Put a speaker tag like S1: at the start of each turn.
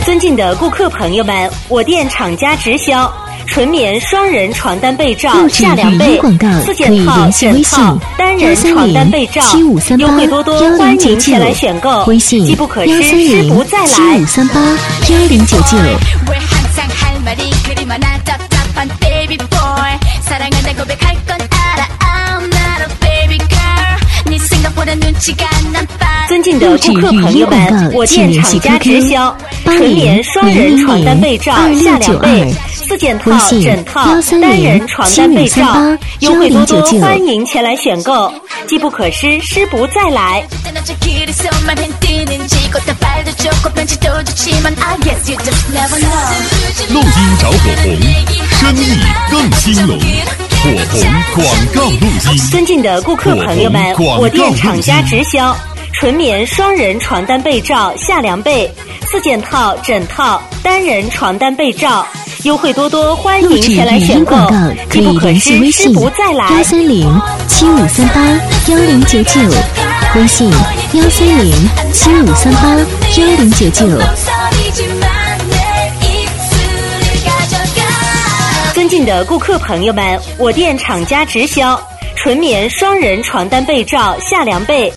S1: 尊敬的顾客朋友们，我店厂家直销纯棉双人床单被罩下2倍，4件套整套单人床单被罩，优惠多多，欢迎前来选购。机不可失，失不再来。
S2: 7538-1099。
S1: 尊敬的顾客朋友们，我店厂家直销纯棉双人床单被罩下2倍，4件套整套单人床单被罩，优惠多多，欢迎前来选购。机不可失，失不再来。
S3: 录音找火红，生意更兴隆。火红广告录音。
S1: 尊敬的顾客朋友们，我店厂家直销纯棉双人床单被罩下2倍，4件套整套单人床单被罩，优惠多多，欢迎前来选购。机不可失，失不再来。
S2: 130-7538-1099，微信130-7538-1099。
S1: 尊敬的顾客朋友们，我店厂家直销纯棉双人床单被罩下2倍